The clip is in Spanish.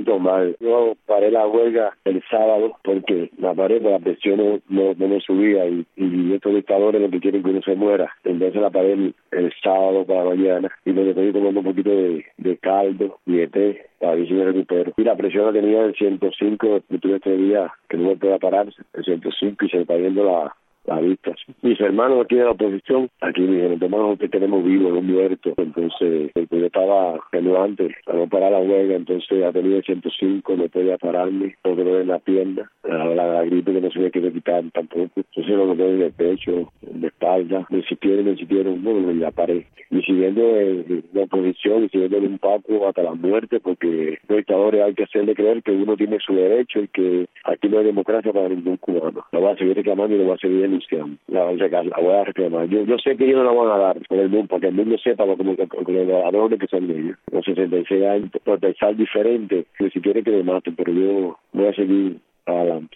siento mal. Yo paré la huelga el sábado porque la paré, pero la presión no me subía y estos dictadores lo que quieren que uno se muera. Entonces la paré el sábado para mañana y me estoy tomando un poquito de caldo y de té para ver si me recupero. Y la presión la tenía en 105, tuve este día que no me podía pararse, en 105 y se me está yendo la vista. Mis hermanos aquí de la oposición, aquí me dijeron, hermanos, que tenemos vivos, no muertos. Entonces, yo estaba antes para no parar la huelga, entonces ha tenido 105, no podía pararme, no dolor en la pierna, la gripe que no se me quiere quitar tampoco. Entonces lo que tengo en el pecho, en la espalda, me insistieron, bueno, ya paré. Y siguiendo la oposición y siguiendo un paco hasta la muerte, porque los dictadores hay que hacerle creer que uno tiene su derecho y que aquí no hay democracia para ningún cubano. La voy a seguir reclamando y lo voy a seguir denunciando. La voy a reclamar. Yo sé que ellos no la van a dar por el mundo, para que el mundo sepa como los ladrones que son ellos. Los 66 años, por pensar diferente, que si quiere que me maten, pero yo voy a seguir adelante.